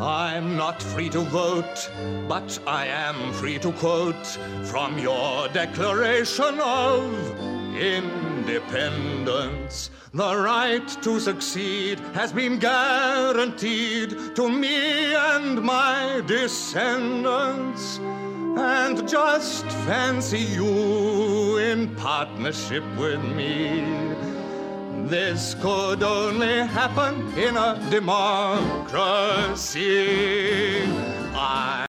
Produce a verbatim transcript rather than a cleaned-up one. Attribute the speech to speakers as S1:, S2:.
S1: I'm not free to vote, but I am free to quote from your Declaration of Independence. The right to succeed has been guaranteed to me and my descendants. And just fancy you in partnership with me. This could only happen in a democracy. I